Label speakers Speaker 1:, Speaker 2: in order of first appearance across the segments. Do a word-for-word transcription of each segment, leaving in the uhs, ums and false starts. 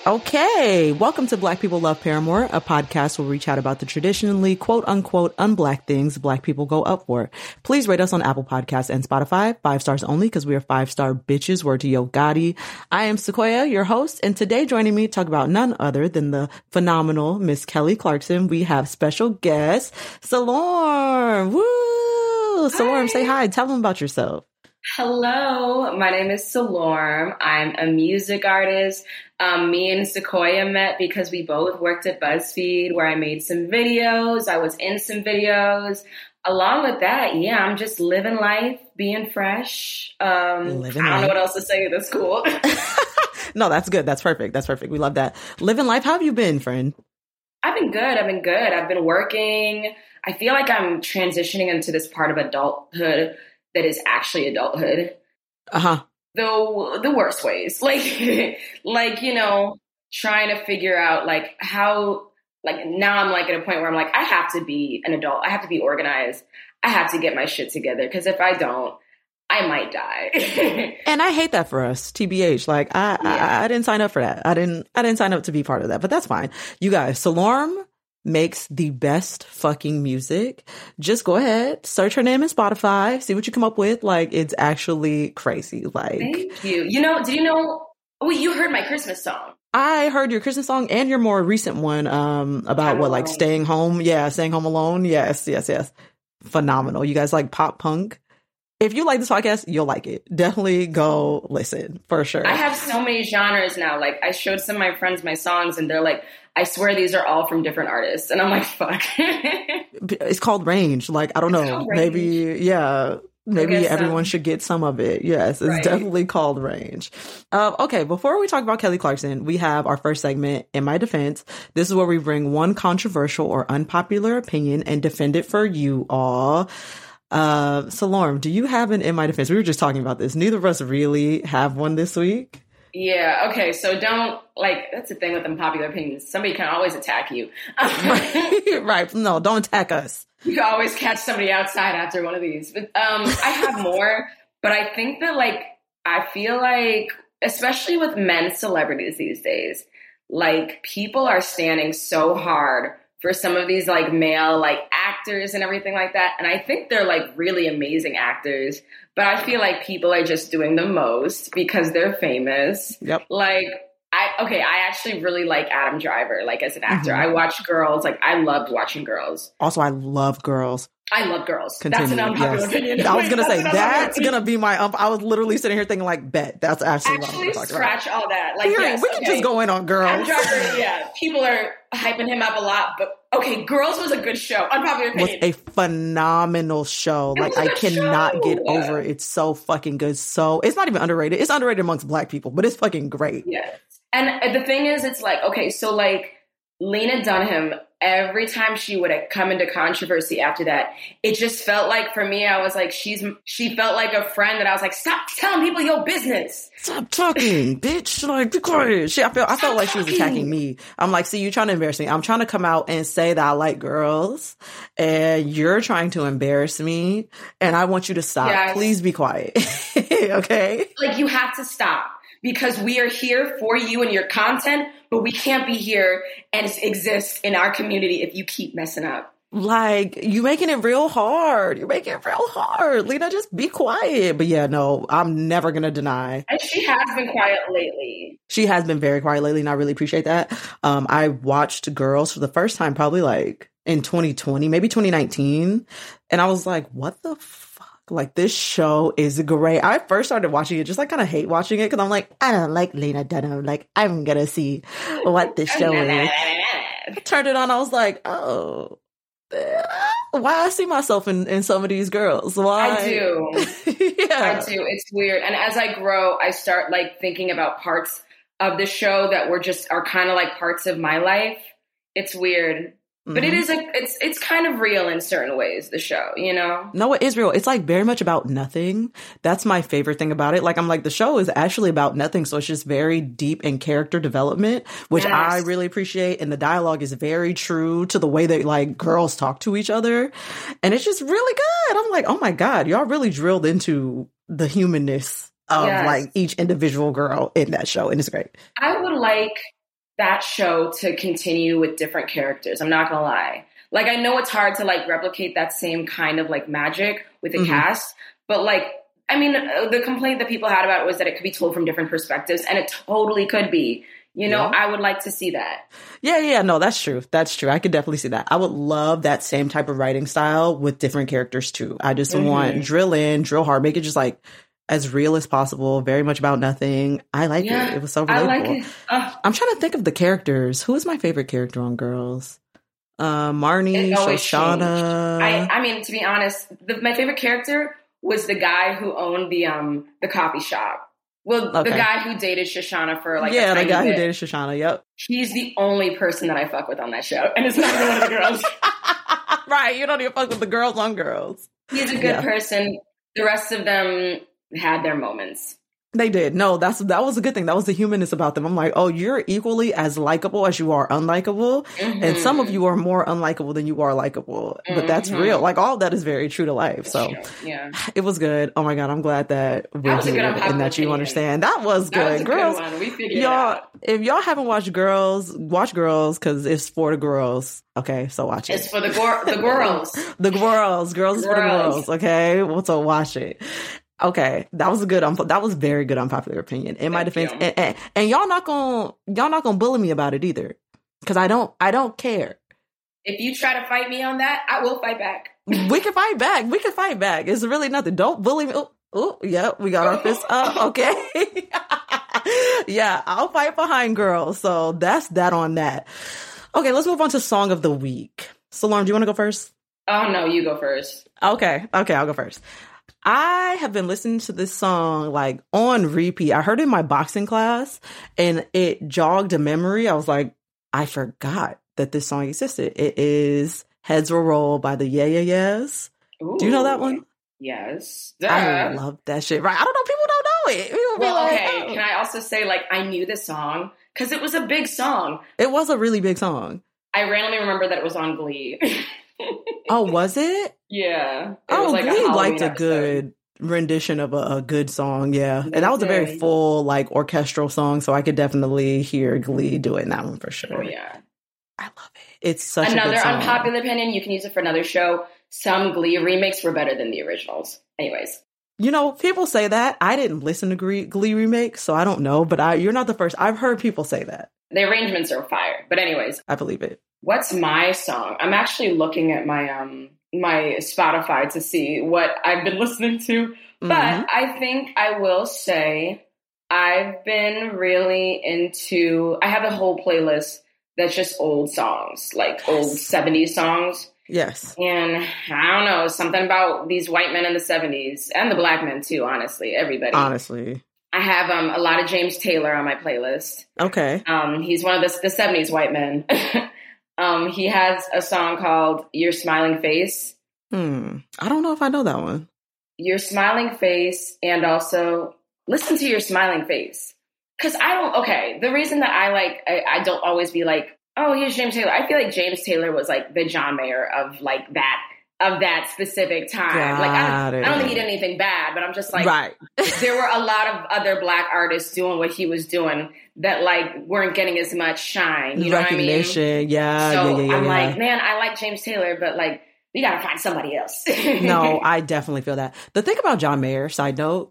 Speaker 1: Okay, welcome to Black People Love Paramore, a podcast where we chat about the traditionally quote-unquote unblack things Black people go up for. Please rate us on Apple Podcasts and Spotify, five stars only, because we are five-star bitches. Word to Yo Gotti. I am Sequoia, your host, and today joining me to talk about none other than the phenomenal Miss Kelly Clarkson, we have special guest, Salorm. Woo! Salorm, say hi. Tell them about yourself.
Speaker 2: Hello, my name is Salorm. I'm a music artist. Um, me and Sequoia met because we both worked at BuzzFeed, where I made some videos. I was in some videos. Along with that, yeah, I'm just living life, being fresh. Um, living I don't life. know what else to say. That's cool.
Speaker 1: No, that's good. That's perfect. That's perfect. We love that. Living life. How have you been, friend?
Speaker 2: I've been good. I've been good. I've been working. I feel like I'm transitioning into this part of adulthood that is actually adulthood.
Speaker 1: Uh-huh.
Speaker 2: The, the worst ways. Like, like, you know, trying to figure out, like, how, like, now I'm, like, at a point where I'm like, I have to be an adult. I have to be organized. I have to get my shit together. Because if I don't, I might die.
Speaker 1: And I hate that for us, T B H. Like, I, yeah. I I didn't sign up for that. I didn't, I didn't sign up to be part of that. But that's fine. You guys, Salorm makes the best fucking music. Just go ahead, search her name in Spotify, see what you come up with. Like, it's actually crazy. Like,
Speaker 2: thank you. You know, did you know? Oh, you heard my Christmas song.
Speaker 1: I heard your Christmas song and your more recent one um, about what, like staying home. Yeah, staying home alone. Yes, yes, yes. Phenomenal. You guys like pop punk? If you like this podcast, you'll like it. Definitely go listen for sure.
Speaker 2: I have so many genres now. Like, I showed some of my friends my songs and they're like, I swear these are all from different artists. And I'm like, fuck.
Speaker 1: It's called range. Like, I don't know. Maybe, yeah. Maybe everyone so. should get some of it. Yes, it's right. Definitely called range. Uh, okay, before we talk about Kelly Clarkson, we have our first segment, In My Defense. This is where we bring one controversial or unpopular opinion and defend it for you all. Uh, Salorm, do you have an In My Defense? We were just talking about this. Neither of us really have one this week.
Speaker 2: Yeah. Okay. So don't, like, that's the thing with unpopular opinions. Somebody can always attack you.
Speaker 1: right. right. No, don't attack us.
Speaker 2: You can always catch somebody outside after one of these. But um, I have more, but I think that, like, I feel like, especially with men celebrities these days, like, people are standing so hard for some of these, like, male, like, actors and everything like that. And I think they're, like, really amazing actors. But I feel like people are just doing the most because they're famous.
Speaker 1: Yep.
Speaker 2: Like, I, okay, I actually really like Adam Driver, like, as an actor. Mm-hmm. I watch Girls. Like, I loved watching Girls.
Speaker 1: Also, I love Girls.
Speaker 2: I love Girls.
Speaker 1: Continue.
Speaker 2: That's an unpopular
Speaker 1: yes.
Speaker 2: opinion.
Speaker 1: I was going to say, that's going to be my, um, I was literally sitting here thinking, like, bet. That's actually,
Speaker 2: actually
Speaker 1: what I'm
Speaker 2: scratch
Speaker 1: about.
Speaker 2: all that. Like,
Speaker 1: Period.
Speaker 2: yes,
Speaker 1: we can
Speaker 2: okay.
Speaker 1: just go in on Girls.
Speaker 2: Adam Driver, yeah. People are hyping him up a lot, but okay, Girls was a good show. Unpopular opinion.
Speaker 1: It was a phenomenal show.
Speaker 2: It
Speaker 1: like, I cannot
Speaker 2: show.
Speaker 1: get over it. It's so fucking good. So, it's not even underrated. It's underrated amongst Black people, but it's fucking great.
Speaker 2: Yes. And the thing is, it's like, okay, so, like, Lena Dunham, every time she would come into controversy after that, it just felt like, for me, I was like, she's she felt like a friend that I was like, stop telling people your business.
Speaker 1: Stop talking, bitch. Like, be quiet. She, I felt, I felt like
Speaker 2: talking.
Speaker 1: she was attacking me. I'm like, see, you're trying to embarrass me. I'm trying to come out and say that I like girls, and you're trying to embarrass me, and I want you to stop. Yes. Please be quiet. Okay?
Speaker 2: Like, you have to stop. Because we are here for you and your content, but we can't be here and exist in our community if you keep messing up.
Speaker 1: Like, you making it real hard. You're making it real hard. Lena, just be quiet. But yeah, no, I'm never going to deny.
Speaker 2: And she has been quiet lately.
Speaker 1: She has been very quiet lately, and I really appreciate that. Um, I watched Girls for the first time probably like in twenty twenty, maybe twenty nineteen. And I was like, what the fuck? Like, this show is great. I first started watching it, just like kind of hate watching it, because I'm like, I don't like Lena Dunham. Like, I'm going to see what this show is. Turned it on. I was like, oh, why I see myself in, in some of these girls. Why?
Speaker 2: I do.
Speaker 1: Yeah.
Speaker 2: I do. It's weird. And as I grow, I start, like, thinking about parts of the show that were just, are kind of like parts of my life. It's weird. But mm-hmm. it is a, it's it's kind of real in certain ways, the show, you know?
Speaker 1: No, it is real. It's like very much about nothing. That's my favorite thing about it. Like, I'm like, the show is actually about nothing. So it's just very deep in character development, which yes. I really appreciate. And the dialogue is very true to the way that, like, girls talk to each other. And it's just really good. I'm like, oh my God, y'all really drilled into the humanness of yes. like each individual girl in that show. And it's great.
Speaker 2: I would like that show to continue with different characters. I'm not gonna lie. Like, I know it's hard to like replicate that same kind of like magic with a mm-hmm. cast, but like, I mean, the complaint that people had about it was that it could be told from different perspectives, and it totally could be. You know, yeah. I would like to see that.
Speaker 1: Yeah, yeah, no, that's true. That's true. I could definitely see that. I would love that same type of writing style with different characters too. I just mm-hmm. want drill in, drill hard, make it just like as real as possible, very much about nothing. I like yeah, it. It was so relatable. I like it. Uh, I'm trying to think of the characters. Who is my favorite character on Girls? Uh, Marnie, Shoshana.
Speaker 2: I, I mean, to be honest, the, my favorite character was the guy who owned the um the coffee shop. Well, okay. the guy who dated Shoshana for like
Speaker 1: yeah,
Speaker 2: a
Speaker 1: the guy
Speaker 2: bit.
Speaker 1: who dated Shoshana. Yep,
Speaker 2: he's the only person that I fuck with on that show, and it's not even one of the girls.
Speaker 1: Right, you don't even fuck with the girls on Girls.
Speaker 2: He's a good yeah. person. The rest of them had their moments.
Speaker 1: They did. No, that's that was a good thing. That was the humanness about them. I'm like, oh, you're equally as likable as you are unlikable. Mm-hmm. And some of you are more unlikable than you are likable. Mm-hmm. But that's real. Like, all of that is very true to life. That's so true. Yeah, it was good. Oh my God, I'm glad that we're that here and that you understand. That was good. That was a Girls, good one. We figured y'all, it out. If y'all haven't watched Girls, watch Girls because it's for the girls. Okay, so watch it.
Speaker 2: It's for the gor- the girls.
Speaker 1: the girls. Girls is for the girls. Okay, well, so watch it. Okay, that was a good. Um, that was very good unpopular opinion. In my Thank defense, and, and, and y'all not gonna y'all not gonna bully me about it either, because I don't I don't care.
Speaker 2: If you try to fight me on that, I will fight back.
Speaker 1: We can fight back. We can fight back. It's really nothing. Don't bully me. Oh, oh yeah, we got our fists up. Okay, yeah, I'll fight behind Girls. So that's that on that. Okay, let's move on to Song of the Week. Salome, do you want to go first?
Speaker 2: Oh no, you go first.
Speaker 1: Okay, okay, I'll go first. I have been listening to this song like on repeat. I heard it in my boxing class and it jogged a memory. I was like, I forgot that this song existed. It is Heads Will Roll by the Yeah Yeah Yeahs. Ooh, do you know that one?
Speaker 2: Yes.
Speaker 1: Duh. I love that shit. Right. I don't know. People don't know it. People
Speaker 2: well,
Speaker 1: like,
Speaker 2: okay.
Speaker 1: Oh.
Speaker 2: Can I also say, like, I knew this song because it was a big song.
Speaker 1: It was a really big song.
Speaker 2: I randomly remember that it was on Glee.
Speaker 1: Oh, was it?
Speaker 2: Yeah. It
Speaker 1: oh,
Speaker 2: like
Speaker 1: Glee liked a good rendition of a, a good song, yeah. And that was a very full, like, orchestral song, so I could definitely hear Glee doing that one for sure.
Speaker 2: Oh, yeah.
Speaker 1: I love it. It's such
Speaker 2: another
Speaker 1: a good song.
Speaker 2: Unpopular opinion, you can use it for another show. Some Glee remakes were better than the originals. Anyways.
Speaker 1: You know, people say that. I didn't listen to Glee, Glee remakes, so I don't know, but I you're not the first. I've heard people say that.
Speaker 2: The arrangements are fire. But anyways.
Speaker 1: I believe it.
Speaker 2: What's my song? I'm actually looking at my um my Spotify to see what I've been listening to. Mm-hmm. But I think I will say I've been really into, I have a whole playlist that's just old songs, like yes. old seventies songs.
Speaker 1: Yes.
Speaker 2: And I don't know, something about these white men in the seventies and the black men too, honestly, everybody.
Speaker 1: Honestly.
Speaker 2: I have um, a lot of James Taylor on my playlist.
Speaker 1: Okay.
Speaker 2: Um, he's one of the, the seventies white men. Um, he has a song called Your Smiling Face.
Speaker 1: Hmm. I don't know if I know that one.
Speaker 2: Your Smiling Face, and also listen to Your Smiling Face. Because I don't, okay, the reason that I like, I, I don't always be like, oh, here's James Taylor. I feel like James Taylor was like the John Mayer of like that, of that specific time.
Speaker 1: Got
Speaker 2: like, I don't, I don't think he did anything bad, but I'm just like,
Speaker 1: right.
Speaker 2: There were a lot of other black artists doing what he was doing that like weren't getting as much shine. You know what I mean?
Speaker 1: Recognition, yeah.
Speaker 2: So
Speaker 1: yeah, yeah, yeah,
Speaker 2: I'm
Speaker 1: yeah.
Speaker 2: like, man, I like James Taylor, but like, we gotta find somebody else.
Speaker 1: No, I definitely feel that. The thing about John Mayer, side note,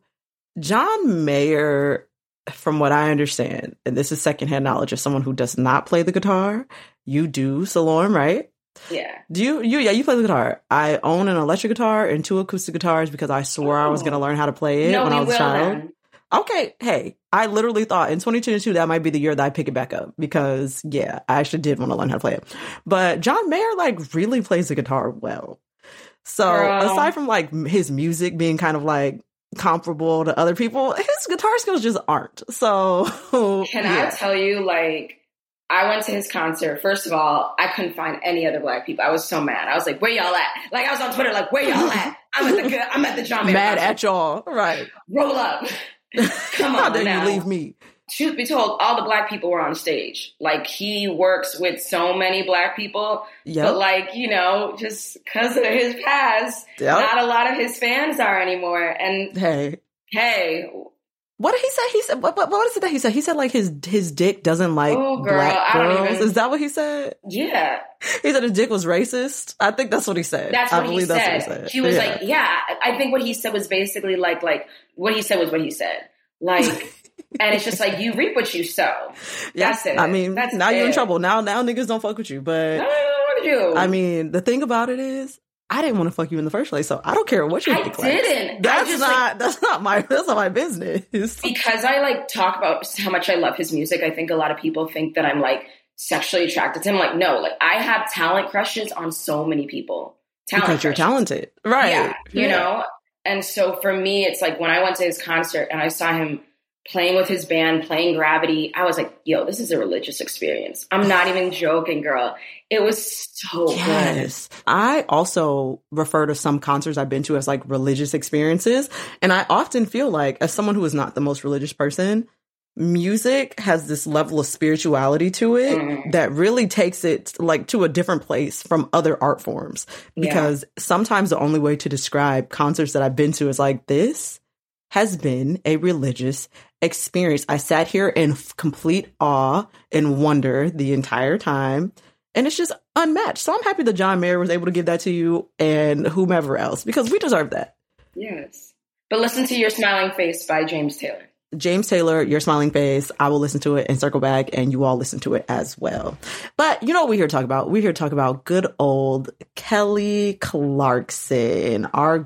Speaker 1: John Mayer, from what I understand, and this is secondhand knowledge of someone who does not play the guitar, you do, Salome, right?
Speaker 2: Yeah.
Speaker 1: Do you, you, yeah, you play the guitar. I own an electric guitar and two acoustic guitars because I swore Ooh. I was going to learn how to play it
Speaker 2: no,
Speaker 1: when I was a child.
Speaker 2: Then.
Speaker 1: Okay. Hey, I literally thought in twenty twenty-two, that might be the year that I pick it back up because yeah, I actually did want to learn how to play it. But John Mayer like really plays the guitar well. So Girl. aside from like his music being kind of like comparable to other people, his guitar skills just aren't. So
Speaker 2: can
Speaker 1: yeah.
Speaker 2: I tell you, like, I went to his concert. First of all, I couldn't find any other black people. I was so mad. I was like, where y'all at? Like, I was on Twitter, like, where y'all at? I'm at the, I'm at the John Mayer
Speaker 1: Mad
Speaker 2: concert.
Speaker 1: at y'all. Right.
Speaker 2: Roll up. Come on
Speaker 1: How dare
Speaker 2: now.
Speaker 1: you leave me?
Speaker 2: Truth be told, all the black people were on stage. Like, he works with so many black people. Yep. But, like, you know, just because of his past, yep. not a lot of his fans are anymore. And,
Speaker 1: hey,
Speaker 2: hey,
Speaker 1: What did he say? He said, what, what, what is it that he said? He said like his his dick doesn't like
Speaker 2: oh, girl,
Speaker 1: black girls.
Speaker 2: Even...
Speaker 1: Is that what he said?
Speaker 2: Yeah.
Speaker 1: He said his dick was racist. I think that's what he said.
Speaker 2: That's
Speaker 1: I
Speaker 2: what,
Speaker 1: believe
Speaker 2: he,
Speaker 1: that's
Speaker 2: said.
Speaker 1: what he said.
Speaker 2: He was
Speaker 1: yeah.
Speaker 2: like, yeah, I think what he said was basically like, like what he said was what he said. Like, and it's just like, you reap what you sow. That's it.
Speaker 1: I mean,
Speaker 2: that's
Speaker 1: now
Speaker 2: it.
Speaker 1: you're in trouble. Now, now niggas don't fuck with you. But
Speaker 2: no, no, no, no,
Speaker 1: I mean, the thing about it is, I didn't want to fuck you in the first place, so I don't care what you
Speaker 2: I
Speaker 1: think.
Speaker 2: didn't.
Speaker 1: That's
Speaker 2: I just,
Speaker 1: not.
Speaker 2: like,
Speaker 1: that's not my. That's not my business.
Speaker 2: Because I like talk about how much I love his music. I think a lot of people think that I'm like sexually attracted to him. Like, no, like I have talent crushes on so many people. Talent
Speaker 1: because you're
Speaker 2: crushes.
Speaker 1: talented, right?
Speaker 2: Yeah, you
Speaker 1: yeah.
Speaker 2: know. And so for me, it's like when I went to his concert and I saw him playing with his band, playing Gravity, I was like, yo, this is a religious experience. I'm not even joking, girl. It was so
Speaker 1: yes.
Speaker 2: good.
Speaker 1: I also refer to some concerts I've been to as like religious experiences. And I often feel like, as someone who is not the most religious person, music has this level of spirituality to it mm. that really takes it like to a different place from other art forms. Because yeah. sometimes the only way to describe concerts that I've been to is like, this has been a religious experience. I sat here in f- complete awe and wonder the entire time. And it's just unmatched. So I'm happy that John Mayer was able to give that to you and whomever else, because we deserve that.
Speaker 2: Yes. But listen to Your Smiling Face by James Taylor.
Speaker 1: James Taylor, Your Smiling Face. I will listen to it and circle back, and you all listen to it as well. But you know what we're here to talk about? We're here to talk about good old Kelly Clarkson, our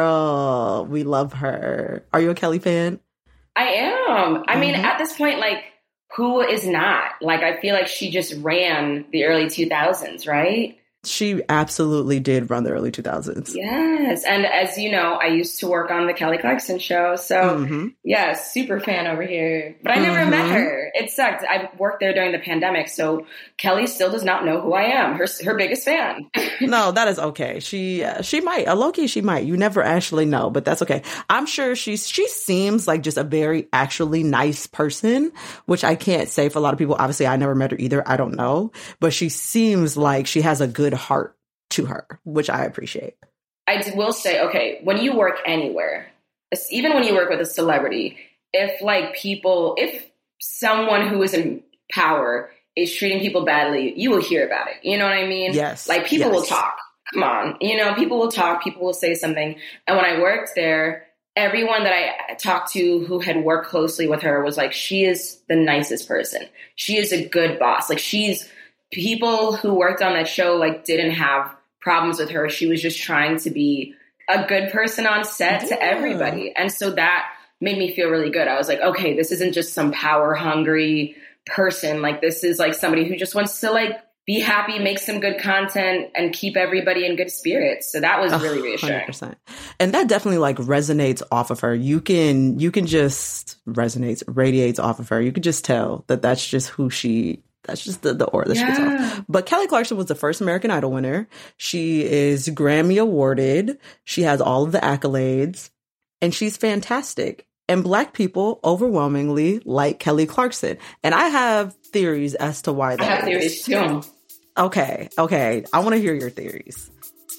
Speaker 1: girl. We love her. Are you a Kelly fan?
Speaker 2: I am. I mean, mm-hmm. at this point, like, who is not? Like, I feel like she just ran the early two thousands, right?
Speaker 1: She absolutely did run the early two thousands.
Speaker 2: Yes. And as you know, I used to work on the Kelly Clarkson show. So, mm-hmm. yeah, super fan over here. But I never mm-hmm. met her. It sucked. I worked there during the pandemic. So Kelly still does not know who I am. Her her biggest fan.
Speaker 1: No, that is okay. She uh, she might. A low-key, she might. You never actually know, but that's okay. I'm sure she's she seems like just a very actually nice person, which I can't say for a lot of people. Obviously, I never met her either. I don't know. But she seems like she has a good heart to her, which I appreciate.
Speaker 2: I will say, okay, when you work anywhere, even when you work with a celebrity, if like people, if someone who is in power is treating people badly, you will hear about it. You know what I mean?
Speaker 1: Yes.
Speaker 2: Like people
Speaker 1: yes.
Speaker 2: will talk. Come on. You know, people will talk, people will say something. And when I worked there, everyone that I talked to who had worked closely with her was like, she is the nicest person. She is a good boss. Like she's, people who worked on that show like didn't have problems with her. She was just trying to be a good person on set yeah. to everybody. And so that made me feel really good. I was like, okay, this isn't just some power hungry person. Like this is like somebody who just wants to like be happy, make some good content and keep everybody in good spirits. So that was really reassuring. one hundred percent.
Speaker 1: And that definitely like resonates off of her. You can, you can just resonates, radiates off of her. You can just tell that that's just who she That's just the, the aura that yeah. she gets off. But Kelly Clarkson was the first American Idol winner. She is Grammy awarded. She has all of the accolades. And she's fantastic. And Black people overwhelmingly like Kelly Clarkson. And I have theories as to why that
Speaker 2: I have
Speaker 1: is.
Speaker 2: theories too.
Speaker 1: Okay, okay. I want to hear your theories.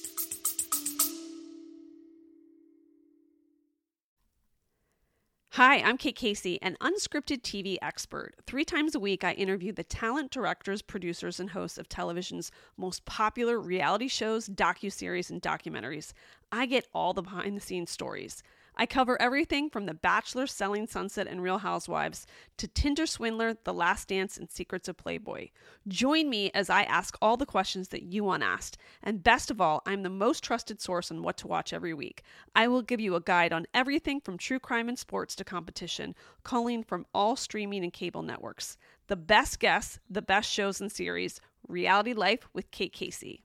Speaker 3: Hi, I'm Kate Casey, an unscripted T V expert. Three times a week, I interview the talent, directors, producers, and hosts of television's most popular reality shows, docuseries, and documentaries. I get all the behind-the-scenes stories. I cover everything from The Bachelor, Selling Sunset, and Real Housewives to Tinder Swindler, The Last Dance, and Secrets of Playboy. Join me as I ask all the questions that you want asked. And best of all, I'm the most trusted source on what to watch every week. I will give you a guide on everything from true crime and sports to competition, calling from all streaming and cable networks. The best guests, the best shows and series. Reality Life with Kate Casey.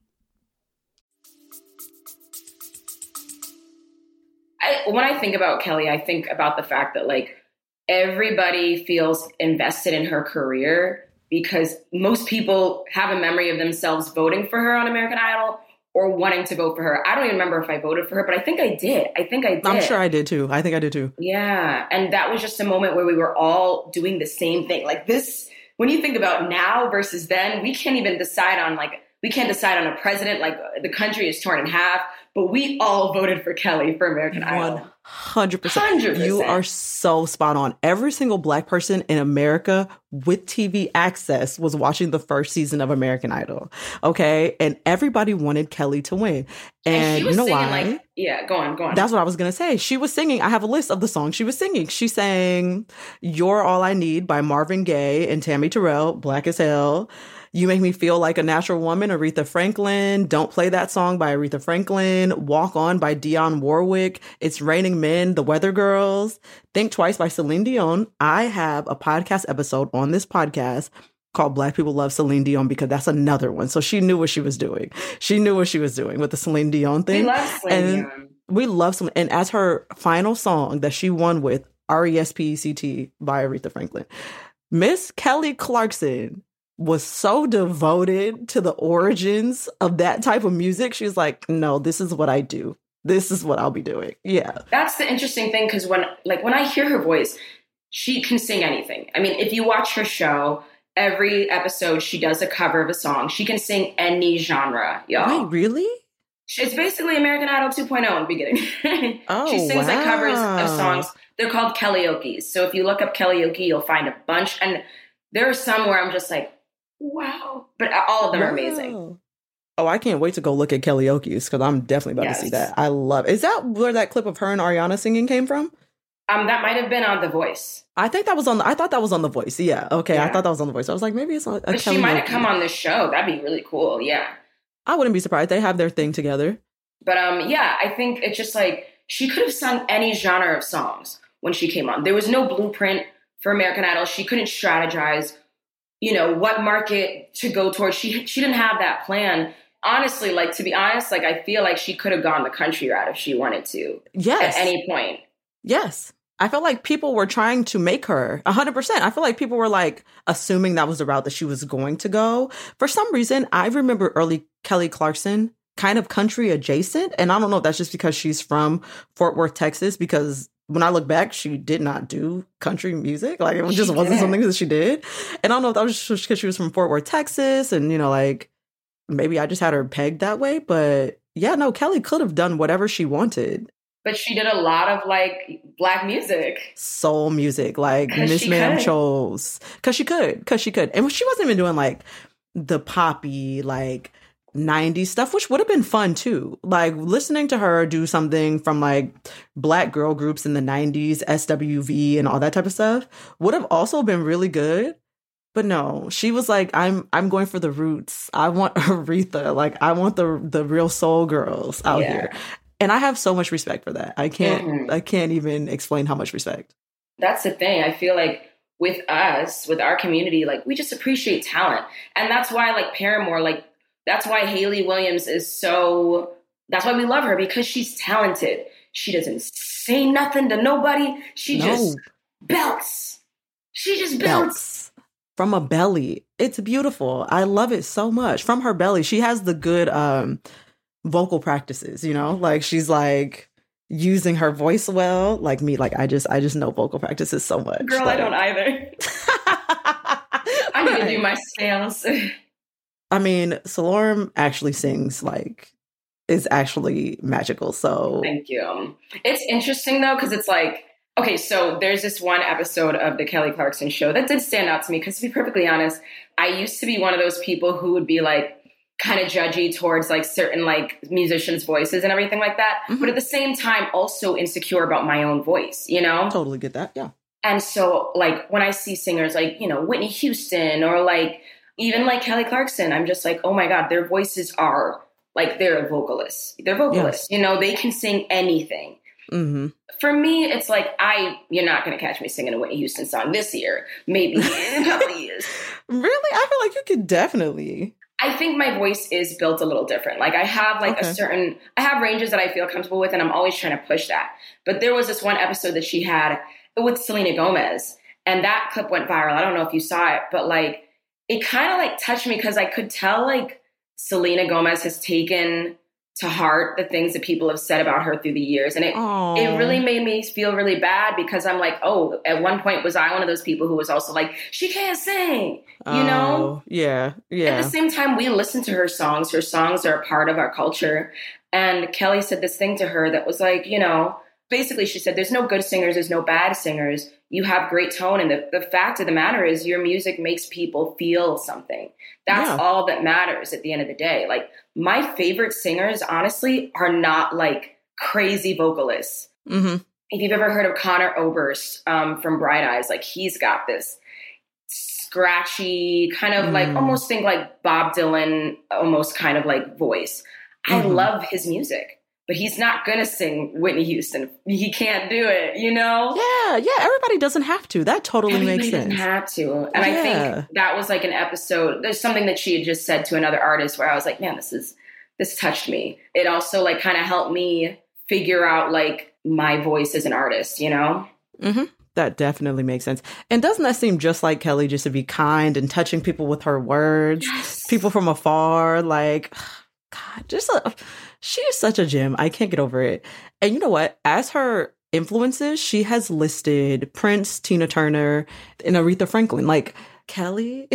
Speaker 2: I, when I think about Kelly, I think about the fact that like everybody feels invested in her career because most people have a memory of themselves voting for her on American Idol or wanting to vote for her. I don't even remember if I voted for her, but I think I did. I think I did.
Speaker 1: I'm sure I did too. I think I did too.
Speaker 2: Yeah. And that was just a moment where we were all doing the same thing. Like this, when you think about now versus then, we can't even decide on like, we can't decide on a president. Like the country is torn in half, but we all voted for Kelly for American Idol.
Speaker 1: one hundred percent.
Speaker 2: one hundred percent.
Speaker 1: You are so spot on. Every single Black person in America with T V access was watching the first season of American Idol. Okay. And everybody wanted Kelly to win. And,
Speaker 2: and she was
Speaker 1: you know
Speaker 2: singing
Speaker 1: why?
Speaker 2: Like, yeah, go on, go on.
Speaker 1: That's what I was going to say. She was singing. I have a list of the songs she was singing. She sang You're All I Need by Marvin Gaye and Tammy Terrell, Black as Hell. You Make Me Feel Like a Natural Woman, Aretha Franklin. Don't Play That Song by Aretha Franklin. Walk On by Dionne Warwick. It's Raining Men, The Weather Girls. Think Twice by Celine Dion. I have a podcast episode on this podcast called Black People Love Celine Dion because that's another one. So she knew what she was doing. She knew what she was doing with the Celine Dion thing.
Speaker 2: We love Celine
Speaker 1: and
Speaker 2: Dion.
Speaker 1: We love Celine. And as her final song that she won with, R E S P E C T by Aretha Franklin, Miss Kelly Clarkson was so devoted to the origins of that type of music. She was like, no, this is what I do. This is what I'll be doing. Yeah.
Speaker 2: That's the interesting thing. Cause when, like, when I hear her voice, she can sing anything. I mean, if you watch her show, every episode she does a cover of a song. She can sing any genre, y'all.
Speaker 1: Wait, really?
Speaker 2: It's basically American Idol two point oh in the beginning.
Speaker 1: Oh,
Speaker 2: she sings
Speaker 1: wow.
Speaker 2: like covers of songs. They're called karaoke. So if you look up karaoke, you'll find a bunch. And there are some where I'm just like, wow. But all of them
Speaker 1: Wow.
Speaker 2: are amazing.
Speaker 1: Oh, I can't wait to go look at karaoke's because I'm definitely about
Speaker 2: Yes.
Speaker 1: to see that. I love it. Is that where that clip of her and Ariana singing came from?
Speaker 2: Um, that might have been on The Voice.
Speaker 1: I think that was on the, I thought that was on The Voice. Yeah. Okay. I
Speaker 2: Yeah.
Speaker 1: thought that was on The Voice. I was like, maybe it's on a
Speaker 2: But she might have
Speaker 1: karaoke.
Speaker 2: come on this show. That'd be really cool. Yeah.
Speaker 1: I wouldn't be surprised. They have their thing together.
Speaker 2: But um, yeah, I think it's just like she could have sung any genre of songs when she came on. There was no blueprint for American Idol. She couldn't strategize, you know, what market to go towards. She she didn't have that plan. Honestly, like, to be honest, like, I feel like she could have gone the country route if she wanted to.
Speaker 1: Yes.
Speaker 2: At any point.
Speaker 1: Yes. I feel like people were trying to make her one hundred percent. I feel like people were like assuming that was the route that she was going to go. For some reason, I remember early Kelly Clarkson kind of country adjacent. And I don't know if that's just because she's from Fort Worth, Texas, because when I look back, she did not do country music. Like, it just
Speaker 2: She
Speaker 1: wasn't
Speaker 2: didn't.
Speaker 1: something that she did. And I don't know if that was just because she was from Fort Worth, Texas. And, you know, like, maybe I just had her pegged that way. But yeah, no, Kelly could have done whatever she wanted.
Speaker 2: But she did a lot of, like, Black music.
Speaker 1: Soul music, like
Speaker 2: 'Cause
Speaker 1: Miss
Speaker 2: she
Speaker 1: Ma'am
Speaker 2: could.
Speaker 1: chose. Because she could. Because she could. And she wasn't even doing, like, the poppy, like, nineties stuff, which would have been fun too. Like listening to her do something from like Black girl groups in the nineties, S W V and all that type of stuff would have also been really good. But no, she was like, I'm I'm going for the roots. I want Aretha. Like I want the the real soul girls out
Speaker 2: Yeah.
Speaker 1: here. And I have so much respect for that. I can't
Speaker 2: Mhm.
Speaker 1: I can't even explain how much respect.
Speaker 2: That's the thing. I feel like with us, with our community, like we just appreciate talent. And that's why like Paramore, like that's why Hayley Williams is so, that's why we love her, because she's talented. She doesn't say nothing to nobody. She
Speaker 1: No.
Speaker 2: just belts. She just belts.
Speaker 1: Belts from a belly. It's beautiful. I love it so much. From her belly. She has the good um vocal practices, you know? Like she's like using her voice well. Like me, like I just I just know vocal practices so much.
Speaker 2: Girl,
Speaker 1: like,
Speaker 2: I don't either. I need to do my scales.
Speaker 1: I mean, Salorm actually sings like is actually magical. So
Speaker 2: Thank you. It's interesting though, because it's like, okay, so there's this one episode of the Kelly Clarkson show that did stand out to me, because to be perfectly honest, I used to be one of those people who would be like kind of judgy towards like certain like musicians' voices and everything like that.
Speaker 1: Mhm.
Speaker 2: But at the same time, also insecure about my own voice, you know?
Speaker 1: totally get that. Yeah.
Speaker 2: And so like when I see singers like, you know, Whitney Houston or like even like Kelly Clarkson, I'm just like, oh my God, their voices are like, they're vocalists. They're vocalists. You know, they can sing anything.
Speaker 1: Mm-hmm.
Speaker 2: For me, it's like, I, you're not going to catch me singing a Whitney Houston song this year, maybe in a couple of years.
Speaker 1: Really? I feel like you could definitely.
Speaker 2: I think my voice is built a little different. Like I have like
Speaker 1: Okay.
Speaker 2: a certain, I have ranges that I feel comfortable with, and I'm always trying to push that. But there was this one episode that she had with Selena Gomez, and that clip went viral. I don't know if you saw it, but like, it kind of like touched me, because I could tell like Selena Gomez has taken to heart the things that people have said about her through the years. And it
Speaker 1: Aww.
Speaker 2: it really made me feel really bad because I'm like, oh, at one point was I one of those people who was also like, she can't sing, you
Speaker 1: oh,
Speaker 2: know?
Speaker 1: Yeah, yeah.
Speaker 2: At the same time, we listen to her songs. Her songs are a part of our culture. And Kelly said this thing to her that was like, you know, basically she said, there's no good singers, there's no bad singers. You have great tone. And the, the fact of the matter is your music makes people feel something. That's
Speaker 1: yeah.
Speaker 2: all that matters at the end of the day. Like, my favorite singers, honestly, are not like crazy vocalists.
Speaker 1: Mm-hmm.
Speaker 2: If you've ever heard of Conor Oberst um, from Bright Eyes, like he's got this scratchy kind of mm. like almost think like Bob Dylan, almost kind of like voice. Mm-hmm. I love his music. But he's not going to sing Whitney Houston. He can't do it, you know?
Speaker 1: Yeah, yeah. Everybody doesn't have to. That totally
Speaker 2: Everybody
Speaker 1: makes sense.
Speaker 2: Doesn't have to. And
Speaker 1: yeah.
Speaker 2: I think that was like an episode. There's something that she had just said to another artist where I was like, man, this is, this touched me. It also like kind of helped me figure out like my voice as an artist, you know?
Speaker 1: Mm-hmm. That definitely makes sense. And doesn't that seem just like Kelly, just to be kind and touching people with her words?
Speaker 2: Yes.
Speaker 1: People from afar, like, God, just a... She is such a gem. I can't get over it. And you know what? As her influences, she has listed Prince, Tina Turner, and Aretha Franklin. Like, Kelly,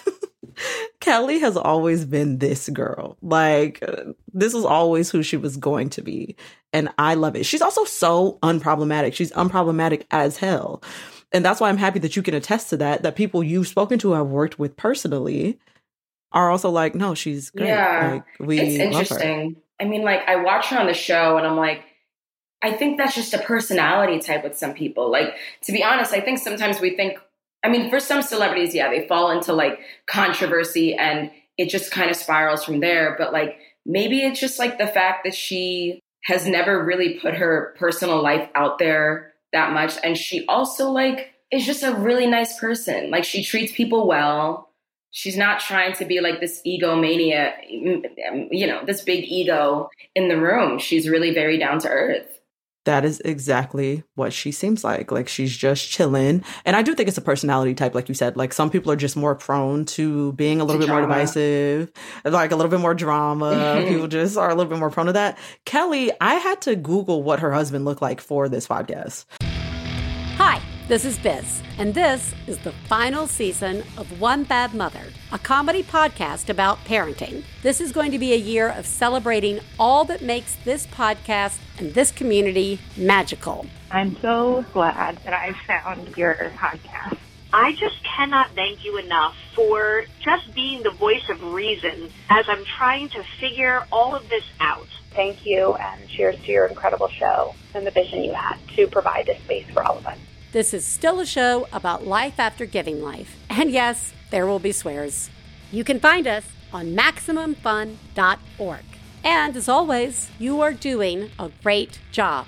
Speaker 1: Kelly has always been this girl. Like, uh, this is always who she was going to be. And I love it. She's also so unproblematic. She's unproblematic as hell. And that's why I'm happy that you can attest to that, that people you've spoken to, have worked with personally, are also like, no, she's great.
Speaker 2: Yeah,
Speaker 1: like, we
Speaker 2: it's
Speaker 1: love
Speaker 2: interesting.
Speaker 1: Her.
Speaker 2: I mean, like, I watch her on the show and I'm like, I think that's just a personality type with some people. Like, to be honest, I think sometimes we think, I mean, for some celebrities, yeah, they fall into like controversy and it just kind of spirals from there. But like, maybe it's just like the fact that she has never really put her personal life out there that much. And she also like is just a really nice person. Like, she treats people well. She's not trying to be like this egomaniac, you know, this big ego in the room. She's really very down to earth.
Speaker 1: That is exactly what she seems like. Like, she's just chilling. And I do think it's a personality type, like you said. Like, some people are just more prone to being a little bit drama. more divisive, like a little bit more drama. People just are a little bit more prone to that. Kelly, I had to Google what her husband looked like for this podcast.
Speaker 4: Hi, this is Biz, and this is the final season of One Bad Mother, a comedy podcast about parenting. This is going to be a year of celebrating all that makes this podcast and this community magical.
Speaker 5: I'm so glad that I found your podcast.
Speaker 6: I just cannot thank you enough for just being the voice of reason as I'm trying to figure all of this out.
Speaker 5: Thank you, and cheers to your incredible show and the vision you had to provide this space for all of us.
Speaker 4: This is still a show about life after giving life. And yes, there will be swears. You can find us on maximum fun dot org. And as always, you are doing a great job.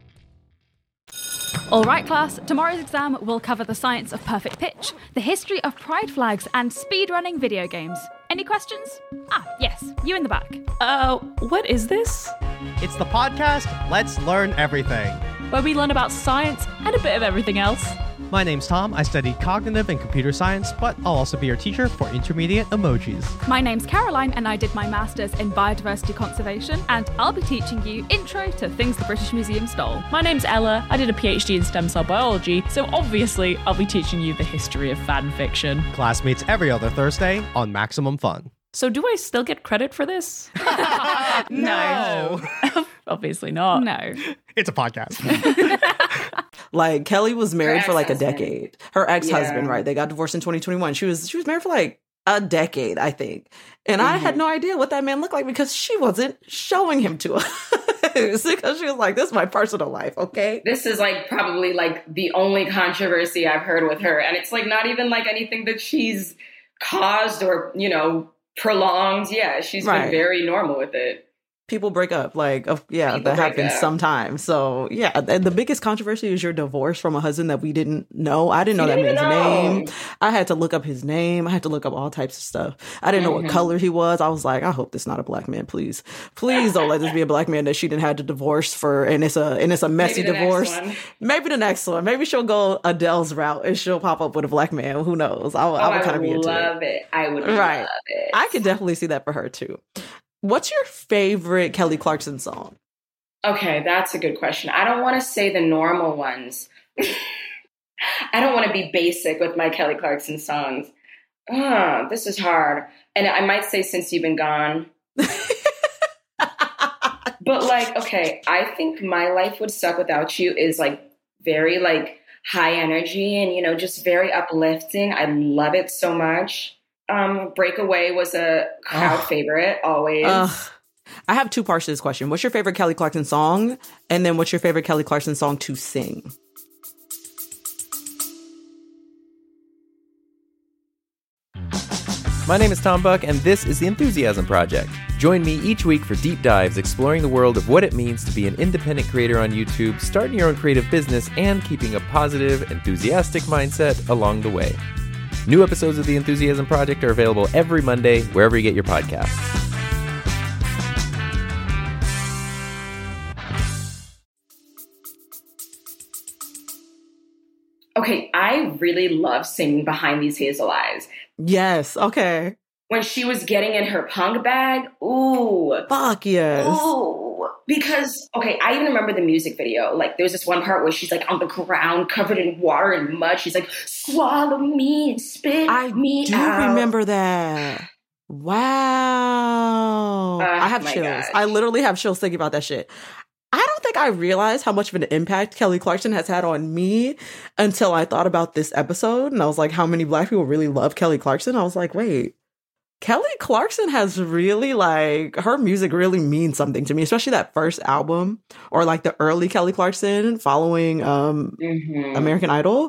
Speaker 7: All right, class, tomorrow's exam will cover the science of perfect pitch, the history of pride flags, and speedrunning video games. Any questions? Ah, yes, you in the back.
Speaker 8: Uh, what is this?
Speaker 9: It's the podcast Let's Learn Everything,
Speaker 8: where we learn about science and a bit of everything else.
Speaker 9: My name's Tom. I study cognitive and computer science, but I'll also be your teacher for intermediate emojis.
Speaker 7: My name's Caroline, and I did my master's in biodiversity conservation, and I'll be teaching you intro to things the British Museum stole.
Speaker 8: My name's Ella. I did a PhD in stem cell biology, so obviously I'll be teaching you the history of fan fiction.
Speaker 9: Classmates every other Thursday on Maximum Fun.
Speaker 8: So do I still get credit for this?
Speaker 9: No.
Speaker 8: Obviously not.
Speaker 7: No.
Speaker 9: It's a podcast.
Speaker 1: Like, Kelly was married for like a decade. Her ex-husband, yeah. right? They got divorced in twenty twenty-one. She was she was married for like a decade, I think. And mm-hmm. I had no idea what that man looked like because she wasn't showing him to us. Because she was like, this is my personal life, okay?
Speaker 2: This is like probably like the only controversy I've heard with her. And it's like not even like anything that she's caused or, you know, prolonged. Yeah, she's right. been very normal with it.
Speaker 1: People break up, like, uh, yeah, People that happens up. sometimes. So, yeah, and the biggest controversy is your divorce from a husband that we didn't know. I didn't know you that didn't man's know. name. I had to look up his name. I had to look up all types of stuff. I didn't mm-hmm. know what color he was. I was like, I hope this is not a black man, please. Please don't let this be a black man that she didn't have to divorce for, and it's a and it's a messy Maybe divorce. Maybe the next one. Maybe she'll go Adele's route and she'll pop up with a black man. Who knows? I,
Speaker 2: oh,
Speaker 1: I would
Speaker 2: I
Speaker 1: kind of be into
Speaker 2: love it. it. I would
Speaker 1: right.
Speaker 2: love it.
Speaker 1: I could definitely see that for her, too. What's your favorite Kelly Clarkson song?
Speaker 2: Okay, that's a good question. I don't want to say the normal ones. I don't want to be basic with my Kelly Clarkson songs. Ah, this is hard. And I might say Since You've Been Gone. But like, okay, I think My Life Would Suck Without You is like very like high energy and, you know, just very uplifting. I love it so much. Um, Breakaway was a crowd oh. favorite always. Uh,
Speaker 1: I have two parts to this question. What's your favorite Kelly Clarkson song? And then what's your favorite Kelly Clarkson song to sing?
Speaker 10: My name is Tom Buck, and this is The Enthusiasm Project. Join me each week for deep dives exploring the world of what it means to be an independent creator on YouTube, starting your own creative business, and keeping a positive, enthusiastic mindset along the way. New episodes of The Enthusiasm Project are available every Monday, wherever you get your podcasts.
Speaker 2: Okay, I really love singing Behind These Hazel Eyes.
Speaker 1: Yes, okay.
Speaker 2: When she was getting in her punk bag, ooh.
Speaker 1: Fuck yes.
Speaker 2: Ooh. Because, okay, I even remember the music video. Like, there was this one part where she's, like, on the ground, covered in water and mud. She's like, swallow me and spit
Speaker 1: I
Speaker 2: me
Speaker 1: do
Speaker 2: out.
Speaker 1: remember that. Wow.
Speaker 2: Uh,
Speaker 1: I have
Speaker 2: my
Speaker 1: chills.
Speaker 2: gosh.
Speaker 1: I literally have chills thinking about that shit. I don't think I realized how much of an impact Kelly Clarkson has had on me until I thought about this episode. And I was like, how many Black people really love Kelly Clarkson? I was like, wait, Kelly Clarkson has really like, her music really means something to me, especially that first album or like the early Kelly Clarkson following um,
Speaker 2: mm-hmm.
Speaker 1: American Idol.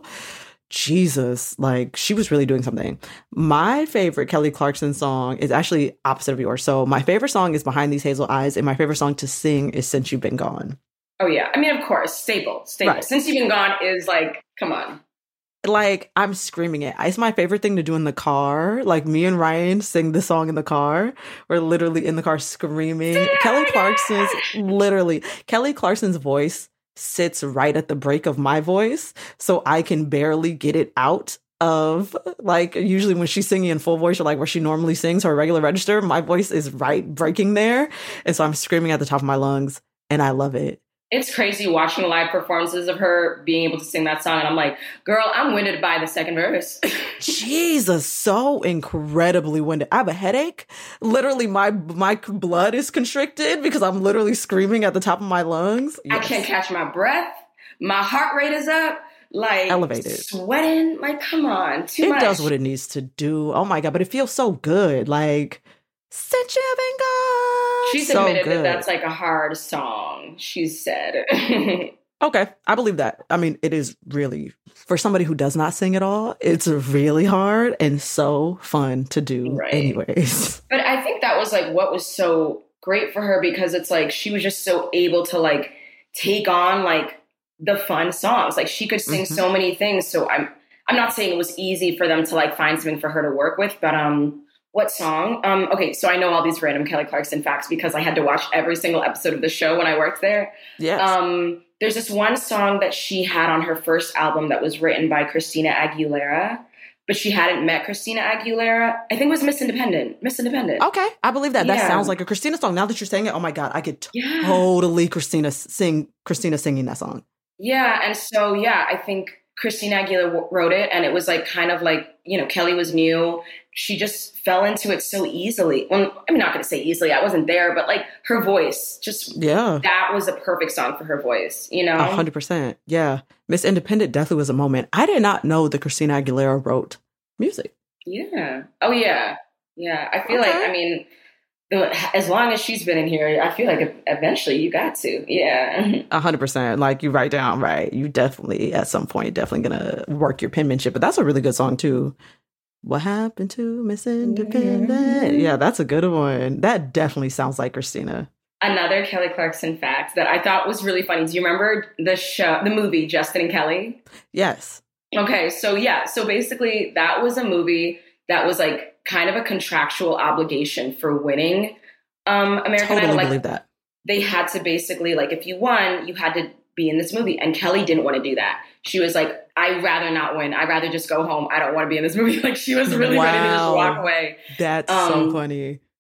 Speaker 1: Jesus, like she was really doing something. My favorite Kelly Clarkson song is actually opposite of yours. So my favorite song is Behind These Hazel Eyes, and my favorite song to sing is Since You've Been Gone.
Speaker 2: Oh yeah, I mean, of course, staple, staple.
Speaker 1: Right.
Speaker 2: Since You've Been Gone is like, come on.
Speaker 1: Like, I'm screaming it. It's my favorite thing to do in the car. Like, me and Ryan sing the song in the car. We're literally in the car screaming. Yeah, Kelly Clarkson's, literally, Kelly Clarkson's voice sits right at the break of my voice, so I can barely get it out of, like, usually when she's singing in full voice or like where she normally sings her regular register, my voice is right breaking there. And so I'm screaming at the top of my lungs, and I love it.
Speaker 2: It's crazy watching live performances of her being able to sing that song. And I'm like, girl, I'm winded by the second verse.
Speaker 1: Jesus, so incredibly winded. I have a headache. Literally, my my blood is constricted because I'm literally screaming at the top of my lungs.
Speaker 2: Yes. I can't catch my breath. My heart rate is up. Like,
Speaker 1: elevated.
Speaker 2: Sweating. Like, come on. Too
Speaker 1: it
Speaker 2: much.
Speaker 1: It does what it needs to do. Oh my God. But it feels so good. Like, since you've been gone.
Speaker 2: She's
Speaker 1: so
Speaker 2: admitted
Speaker 1: good.
Speaker 2: that that's like a hard song, she said.
Speaker 1: Okay, I believe that. I mean, it is really, for somebody who does not sing at all, it's really hard and so fun to do right. anyways.
Speaker 2: But I think that was like what was so great for her, because it's like she was just so able to like take on like the fun songs. Like she could sing mm-hmm. so many things. So I'm I'm not saying it was easy for them to like find something for her to work with, but um what song? Um, okay, so I know all these random Kelly Clarkson facts because I had to watch every single episode of the show when I worked there.
Speaker 1: Yes.
Speaker 2: Um, there's this one song that she had on her first album that was written by Christina Aguilera, but she hadn't met Christina Aguilera. I think it was Miss Independent. Miss Independent.
Speaker 1: Okay, I believe that. That
Speaker 2: yeah.
Speaker 1: sounds like a Christina song. Now that you're saying it, oh my God, I could
Speaker 2: yeah.
Speaker 1: totally Christina sing Christina singing that song.
Speaker 2: Yeah, and so yeah, I think Christina Aguilera wrote it, and it was like kind of like, you know, Kelly was new. She just fell into it so easily. Well, I'm not going to say easily. I wasn't there, but like her voice, just
Speaker 1: yeah,
Speaker 2: that was a perfect song for her voice, you know?
Speaker 1: A hundred percent. Yeah. Miss Independent definitely was a moment. I did not know that Christina Aguilera wrote music.
Speaker 2: Yeah. Oh, yeah. Yeah. I feel okay. like, I mean, the, as long as she's been in here, I feel like eventually you got to. Yeah.
Speaker 1: A hundred percent. Like you write down, right? You definitely, at some point, definitely going to work your penmanship. But that's a really good song, too. What happened to Miss Independent? Mm-hmm. Yeah, that's a good one. That definitely sounds like Christina.
Speaker 2: Another Kelly Clarkson fact that I thought was really funny. Do you remember the show, the movie Justin and Kelly?
Speaker 1: Yes.
Speaker 2: Okay, so yeah, so basically that was a movie that was like kind of a contractual obligation for winning um, American
Speaker 1: totally
Speaker 2: Idol. Like,
Speaker 1: believe that.
Speaker 2: They had to basically, like, if you won, you had to be in this movie. And Kelly didn't want to do that. She was like, I'd rather not win. I'd rather just go home. I don't want to be in this movie. Like, she was really
Speaker 1: wow.
Speaker 2: ready to just walk away.
Speaker 1: That's
Speaker 2: um,
Speaker 1: so funny.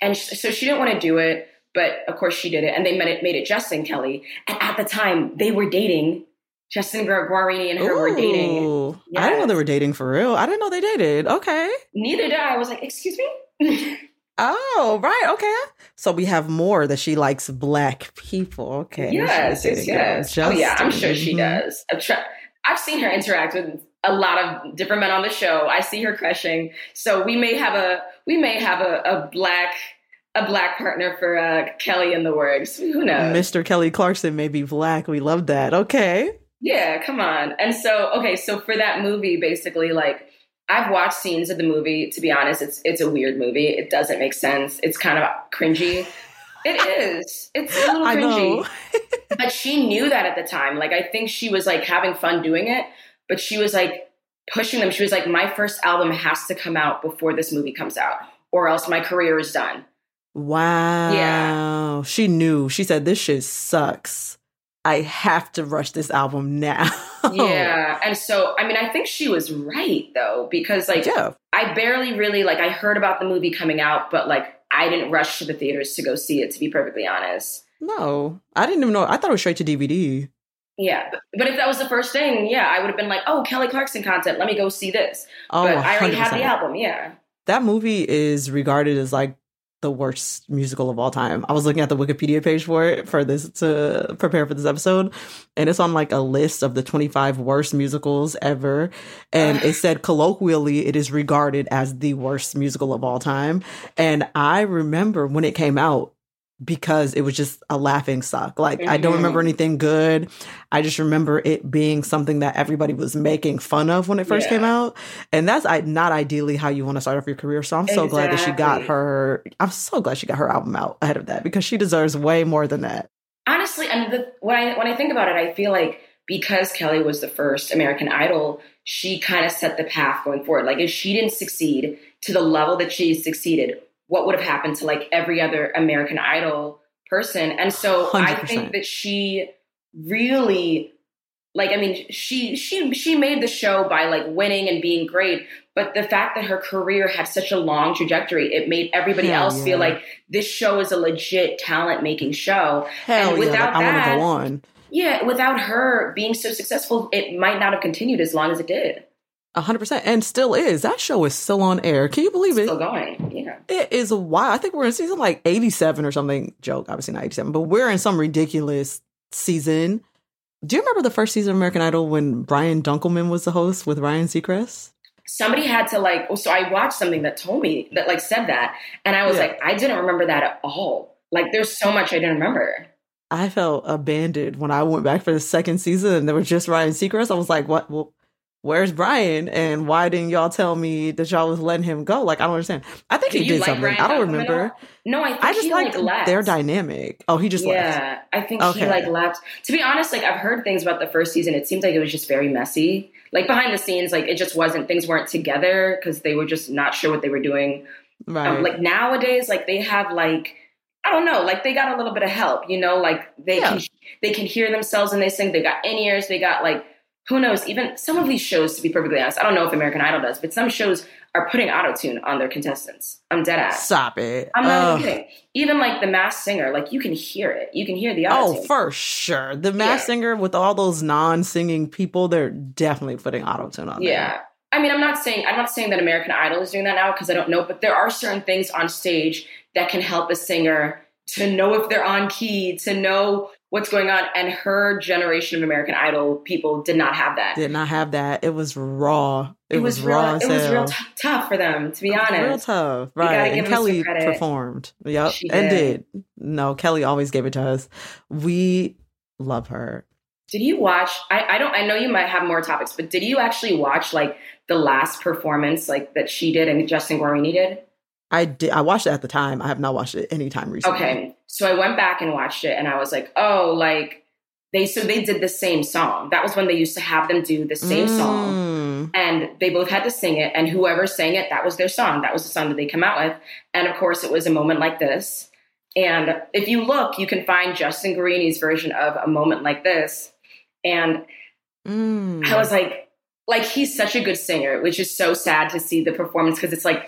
Speaker 2: And sh- so she didn't want to do it, but of course she did it. And they made it, made it Justin Kelly. And at the time, they were dating. Justin Guarini and her
Speaker 1: Ooh,
Speaker 2: were dating. Yes.
Speaker 1: I didn't know they were dating for real. I didn't know they dated. Okay.
Speaker 2: Neither did I. I was like, excuse me?
Speaker 1: Oh, right. Okay. So we have more that she likes black people. Okay.
Speaker 2: Yes, yes, yes. Oh, yeah, I'm sure she
Speaker 1: mm-hmm.
Speaker 2: does. I've, tra- I've seen her interact with a lot of different men on the show. I see her crushing. So we may have a we may have a, a black a black partner for uh, Kelly in the works. Who knows?
Speaker 1: Mister Kelly Clarkson may be black. We love that. Okay.
Speaker 2: Yeah, come on. And so, okay, so for that movie, basically, like, I've watched scenes of the movie. To be honest, it's it's a weird movie. It doesn't make sense. It's kind of cringy. It is. It's a little cringy. But she knew that at the time. Like, I think she was, like, having fun doing it. But she was, like, pushing them. She was like, my first album has to come out before this movie comes out, or else my career is done.
Speaker 1: Wow.
Speaker 2: Yeah.
Speaker 1: She knew. She said, this shit sucks. I have to rush this album now.
Speaker 2: Yeah. And so, I mean, I think she was right, though, because, like,
Speaker 1: yeah.
Speaker 2: I barely really, like, I heard about the movie coming out, but, like, I didn't rush to the theaters to go see it, to be perfectly honest.
Speaker 1: No, I didn't even know. I thought it was straight to D V D.
Speaker 2: Yeah. But, but if that was the first thing, yeah, I would have been like, oh, Kelly Clarkson content. Let me go see this.
Speaker 1: Oh,
Speaker 2: but I already
Speaker 1: one hundred percent.
Speaker 2: had the album. Yeah.
Speaker 1: That movie is regarded as, like, the worst musical of all time. I was looking at the Wikipedia page for it for this to prepare for this episode, and it's on like a list of the twenty-five worst musicals ever, and it said colloquially it is regarded as the worst musical of all time. And I remember when it came out, because it was just a laughing stock. Like, mm-hmm. I don't remember anything good. I just remember it being something that everybody was making fun of when it first yeah. came out. And that's I, not ideally how you want to start off your career. So I'm so
Speaker 2: exactly.
Speaker 1: glad that she got her, I'm so glad she got her album out ahead of that, because she deserves way more than that.
Speaker 2: Honestly, and the, when I when I think about it, I feel like because Kelly was the first American Idol, she kind of set the path going forward. Like, if she didn't succeed to the level that she succeeded, what would have happened to, like, every other American Idol person? And so one hundred percent. I think that she really, like, I mean, she she she made the show by, like, winning and being great. But the fact that her career had such a long trajectory, it made everybody Hell else yeah. feel like this show is a legit talent-making show.
Speaker 1: Hell
Speaker 2: and without
Speaker 1: yeah, like,
Speaker 2: that,
Speaker 1: I want to go on.
Speaker 2: Yeah, without her being so successful, it might not have continued as long as it did.
Speaker 1: A hundred percent, and still is. That show is still on air. Can you believe it?
Speaker 2: Still going, yeah.
Speaker 1: It is a while. I think we're in season like eighty-seven or something. Joke, obviously not eighty-seven, but we're in some ridiculous season. Do you remember the first season of American Idol when Brian Dunkelman was the host with Ryan Seacrest?
Speaker 2: Somebody had to, like, so I watched something that told me that, like, said that, and I was yeah. like, I didn't remember that at all. Like, there's so much I didn't remember.
Speaker 1: I felt abandoned when I went back for the second season and there was just Ryan Seacrest. I was like, what? Well, where's Brian? And why didn't y'all tell me that y'all was letting him go? Like, I don't understand. I think
Speaker 2: did
Speaker 1: he did
Speaker 2: like
Speaker 1: something.
Speaker 2: Brian
Speaker 1: I don't
Speaker 2: Dunkelman
Speaker 1: remember.
Speaker 2: No, I think
Speaker 1: I just
Speaker 2: he,
Speaker 1: like,
Speaker 2: like left.
Speaker 1: Their dynamic. Oh, he just
Speaker 2: yeah,
Speaker 1: left.
Speaker 2: Yeah, I think
Speaker 1: okay.
Speaker 2: he like left. To be honest, like, I've heard things about the first season. It seems like it was just very messy. Like, behind the scenes, like, it just wasn't, things weren't together because they were just not sure what they were doing.
Speaker 1: Right.
Speaker 2: Um, like, nowadays, like, they have, like, I don't know, like, they got a little bit of help, you know, like, they yeah. can they can hear themselves when they sing. They got in-ears. They got, like, who knows, even some of these shows, to be perfectly honest, I don't know if American Idol does, but some shows are putting auto-tune on their contestants. I'm dead ass.
Speaker 1: Stop it.
Speaker 2: I'm not
Speaker 1: uh,
Speaker 2: even kidding. Even, like, The Masked Singer, like, you can hear it. You can hear the auto-tune.
Speaker 1: Oh, for sure. The Masked
Speaker 2: yeah.
Speaker 1: Singer with all those non-singing people, they're definitely putting auto-tune on
Speaker 2: yeah. there. I mean, I'm not saying I'm not saying that American Idol is doing that now because I don't know, but there are certain things on stage that can help a singer to know if they're on key, to know what's going on. And her generation of American Idol people did not have that.
Speaker 1: Did not have that. It was raw. It,
Speaker 2: it
Speaker 1: was,
Speaker 2: was
Speaker 1: raw.
Speaker 2: Real, it was real t- tough for them, to be honest.
Speaker 1: Real tough, right? And Kelly performed. Yep,
Speaker 2: she
Speaker 1: and
Speaker 2: did.
Speaker 1: did. No, Kelly always gave it to us. We love her.
Speaker 2: Did you watch? I, I don't. I know you might have more topics, but did you actually watch, like, the last performance, like, that she did and Justin Guarini did?
Speaker 1: I did. I watched it at the time. I have not watched it any time recently.
Speaker 2: Okay, so I went back and watched it, and I was like, oh, like, they so they did the same song. That was when they used to have them do the same
Speaker 1: mm.
Speaker 2: song, and they both had to sing it. And whoever sang it, that was their song. That was the song that they come out with. And of course, it was A Moment Like This. And if you look, you can find Justin Guarini's version of A Moment Like This. And
Speaker 1: mm.
Speaker 2: I was like, like, he's such a good singer, which is so sad to see the performance because it's like,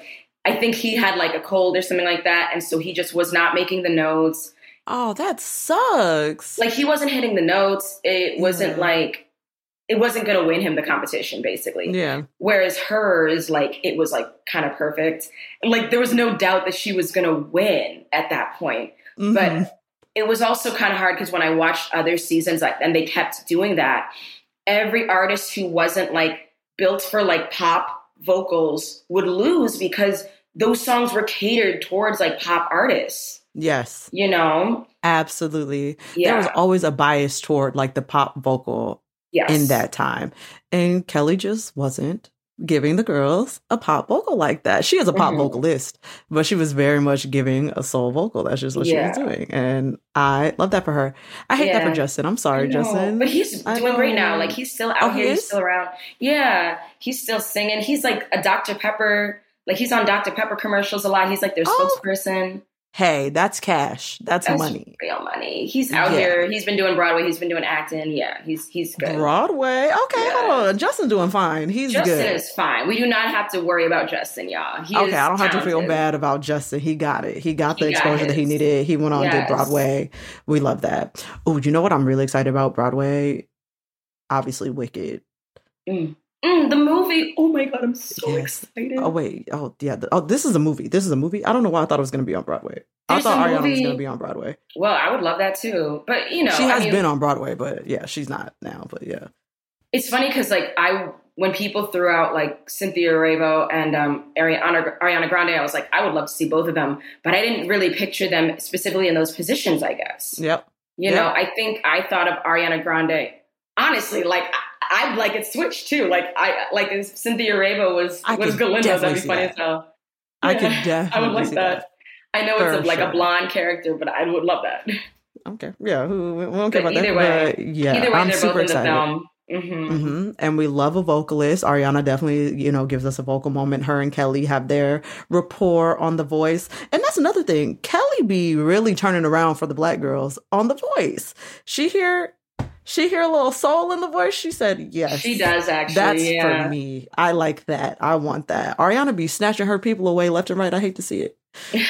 Speaker 2: I think he had like a cold or something like that. And so he just was not making the notes.
Speaker 1: Oh, that sucks.
Speaker 2: Like he wasn't hitting the notes. It wasn't yeah. like, it wasn't going to win him the competition, basically.
Speaker 1: Yeah.
Speaker 2: Whereas hers, like, it was like kind of perfect. And like, there was no doubt that she was going to win at that point. Mm-hmm. But it was also kind of hard because when I watched other seasons, like, and they kept doing that, every artist who wasn't like built for like pop vocals would lose because those songs were catered towards like pop artists.
Speaker 1: Yes.
Speaker 2: You know?
Speaker 1: Absolutely.
Speaker 2: Yeah.
Speaker 1: There was always a bias toward like the pop vocal yes. in that time. And Kelly just wasn't giving the girls a pop vocal like that. She is a pop mm-hmm. vocalist, but she was very much giving a soul vocal. That's just what yeah. she was doing. And I love that for her. I hate yeah. that for Justin. I'm sorry, Justin.
Speaker 2: But he's doing great now. Like he's still out
Speaker 1: oh,
Speaker 2: here.
Speaker 1: He
Speaker 2: he's still around. Yeah. He's still singing. He's like a Doctor Pepper. Like he's on Doctor Pepper commercials a lot. He's like their oh. spokesperson.
Speaker 1: Hey, that's cash. That's, that's money.
Speaker 2: Real money. He's out yeah. here. He's been doing Broadway. He's been doing acting. Yeah, he's he's good.
Speaker 1: Broadway? Okay, yeah. hold on. Justin's doing fine. He's
Speaker 2: Justin
Speaker 1: good.
Speaker 2: Justin is fine. We do not have to worry about Justin, y'all. He
Speaker 1: okay,
Speaker 2: is
Speaker 1: I don't
Speaker 2: talented.
Speaker 1: have to feel bad about Justin. He got it. He got the
Speaker 2: he
Speaker 1: exposure
Speaker 2: got
Speaker 1: that he needed. He went on, yes. did Broadway. We love that. Oh, you know what I'm really excited about Broadway? Obviously, Wicked.
Speaker 2: Mm. Mm, the movie. Oh my God, I'm so
Speaker 1: yes.
Speaker 2: excited.
Speaker 1: Oh, wait. Oh, yeah. The, oh, this is a movie. This is a movie. I don't know why I thought it was going to be on Broadway.
Speaker 2: There's
Speaker 1: I thought Ariana
Speaker 2: movie.
Speaker 1: was going to be on Broadway.
Speaker 2: Well, I would love that too. But, you know.
Speaker 1: She has
Speaker 2: I mean,
Speaker 1: been on Broadway, but yeah, she's not now. But yeah.
Speaker 2: It's funny because, like, I, when people threw out, like, Cynthia Erivo and um, Ariana, Ariana Grande, I was like, I would love to see both of them. But I didn't really picture them specifically in those positions, I guess.
Speaker 1: Yep.
Speaker 2: You
Speaker 1: yep.
Speaker 2: know, I think I thought of Ariana Grande. Honestly, like, I, I'd like it switched too. Like, I like if Cynthia Erivo was,
Speaker 1: I
Speaker 2: was Galinda, that'd be funny as hell.
Speaker 1: I
Speaker 2: yeah,
Speaker 1: could definitely
Speaker 2: I would like
Speaker 1: see
Speaker 2: that.
Speaker 1: that.
Speaker 2: I know
Speaker 1: For
Speaker 2: it's a, like
Speaker 1: sure.
Speaker 2: a blonde character, but I would love that.
Speaker 1: Okay. Yeah. Who, we don't care
Speaker 2: But
Speaker 1: about
Speaker 2: either
Speaker 1: that.
Speaker 2: way,
Speaker 1: but yeah,
Speaker 2: either way,
Speaker 1: I'm
Speaker 2: they're
Speaker 1: super
Speaker 2: both in
Speaker 1: excited.
Speaker 2: the film. Mm-hmm.
Speaker 1: Mm-hmm. And we love a vocalist. Ariana definitely, you know, gives us a vocal moment. Her and Kelly have their rapport on The Voice. And that's another thing. Kelly be really turning around for the Black girls on The Voice. She hear, she hear a little soul in The Voice. She said, yes.
Speaker 2: She does, actually.
Speaker 1: That's
Speaker 2: yeah.
Speaker 1: for me. I like that. I want that. Ariana be snatching her people away left and right. I hate to see it.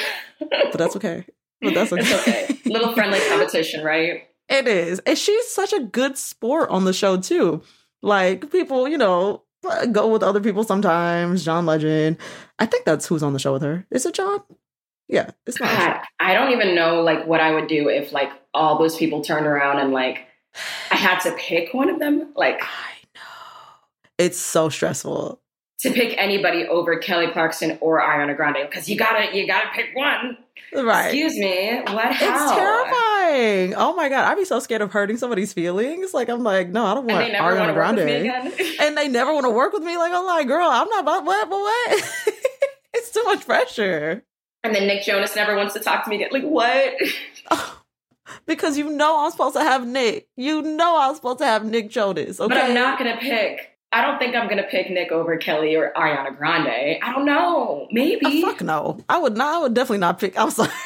Speaker 1: But that's okay. But that's okay.
Speaker 2: It's okay. Little friendly competition, right?
Speaker 1: It is. And she's such a good sport on the show, too. Like, people, you know, go with other people sometimes. John Legend. I think that's who's on the show with her. Is it John? Yeah, it's not.
Speaker 2: God, I don't even know, like, what I would do if, like, all those people turned around and, like, I had to pick one of them. Like,
Speaker 1: I know. It's so stressful.
Speaker 2: To pick anybody over Kelly Clarkson or Ariana Grande. Because you gotta, you gotta pick one.
Speaker 1: Right.
Speaker 2: Excuse me. What? How?
Speaker 1: It's terrifying. Oh my God. I'd be so scared of hurting somebody's feelings. Like, I'm like, no, I don't want Ariana Grande. And they never want to work with me. Like, I'm like, girl, I'm not about what, but what? It's too much pressure.
Speaker 2: And then Nick Jonas never wants to talk to me again. Like, what?
Speaker 1: Oh, because you know I'm supposed to have Nick. You know I'm supposed to have Nick Jonas. Okay?
Speaker 2: But I'm not going to pick. I don't think I'm going to pick Nick over Kelly or Ariana Grande. I don't know. Maybe.
Speaker 1: Oh, fuck no. I would not. I would definitely not pick. I'm sorry.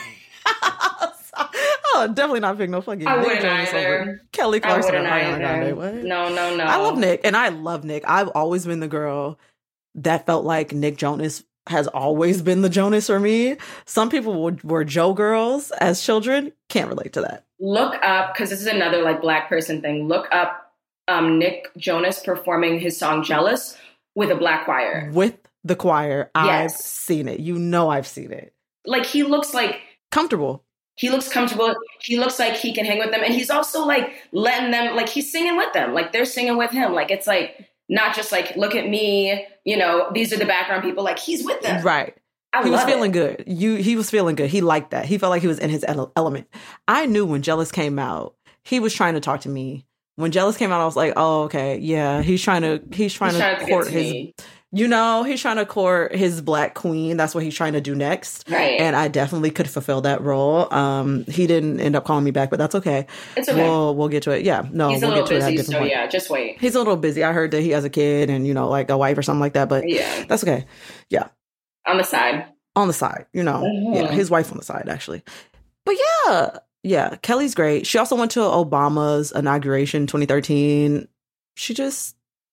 Speaker 1: I would definitely not pick no fucking
Speaker 2: I
Speaker 1: Nick
Speaker 2: wouldn't
Speaker 1: Jonas
Speaker 2: either.
Speaker 1: over Kelly Clarkson or Ariana
Speaker 2: either.
Speaker 1: Grande. What?
Speaker 2: No, no, no.
Speaker 1: I love Nick, and I love Nick. I've always been the girl that felt like Nick Jonas has always been the Jonas for me. Some people were, were Joe girls as children. Can't relate to that.
Speaker 2: Look up, because this is another like Black person thing. Look up um, Nick Jonas performing his song Jealous with a Black choir.
Speaker 1: With the choir. I've
Speaker 2: Yes.
Speaker 1: seen it. You know I've seen it.
Speaker 2: Like, he looks like...
Speaker 1: Comfortable.
Speaker 2: He looks comfortable. He looks like he can hang with them. And he's also like letting them, like he's singing with them. Like they're singing with him. Like it's like not just like, look at me, you know, these are the background people. Like he's with them.
Speaker 1: Right.
Speaker 2: I
Speaker 1: he was
Speaker 2: love
Speaker 1: feeling
Speaker 2: it.
Speaker 1: good. You, he was feeling good. He liked that. He felt like he was in his ele- element. I knew when Jealous came out, he was trying to talk to me. When Jealous came out, I was like, oh, okay. Yeah. He's trying to, he's trying
Speaker 2: He's
Speaker 1: to
Speaker 2: trying to
Speaker 1: court
Speaker 2: get to
Speaker 1: his,
Speaker 2: me.
Speaker 1: you know, he's trying to court his Black queen. That's what he's trying to do next.
Speaker 2: Right.
Speaker 1: And I definitely could fulfill that role. Um, he didn't end up calling me back, but that's okay.
Speaker 2: It's okay.
Speaker 1: We'll, we'll get to it. Yeah. No,
Speaker 2: He's a
Speaker 1: we'll
Speaker 2: little
Speaker 1: get to it at a
Speaker 2: busy,
Speaker 1: different
Speaker 2: so
Speaker 1: point.
Speaker 2: yeah, just wait.
Speaker 1: He's a little busy. I heard that he has a kid and, you know, like a wife or something like that, but
Speaker 2: Yeah.
Speaker 1: that's okay. Yeah.
Speaker 2: On the side.
Speaker 1: On the side, you know.
Speaker 2: Mhm.
Speaker 1: Yeah, his wife on the side, actually. But yeah, yeah, Kelly's great. She also went to Obama's inauguration twenty thirteen. She just,